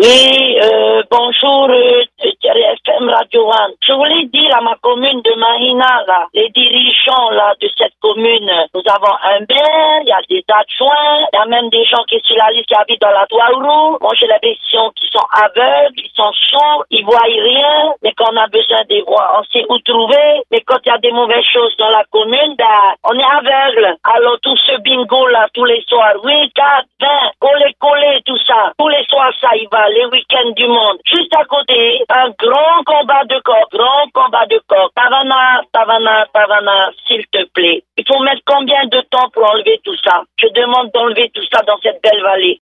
Oui, bonjour, FM Radio One. Je voulais dire à ma commune de Mahina, là, les dirigeants là de cette commune, nous avons un maire, il y a des adjoints, il y a même des gens qui sont sur la liste qui habitent dans la Toile-Roux. Moi, j'ai l'impression qu'ils sont aveugles, ils sont sourds, ils voient rien, mais quand on a besoin de voir, on sait où trouver. Mais quand il y a des mauvaises choses dans la commune, ben, on est aveugle. Alors, tout ce bingo là, tous les soirs, 8, 4, 20, coller, tout ça. Tous les soirs, ça y va, les week-ends du monde. Juste à côté, un grand combat de coq, Tavana, s'il te plaît. Il faut mettre combien de temps pour enlever tout ça? Je demande d'enlever tout ça dans cette belle vallée.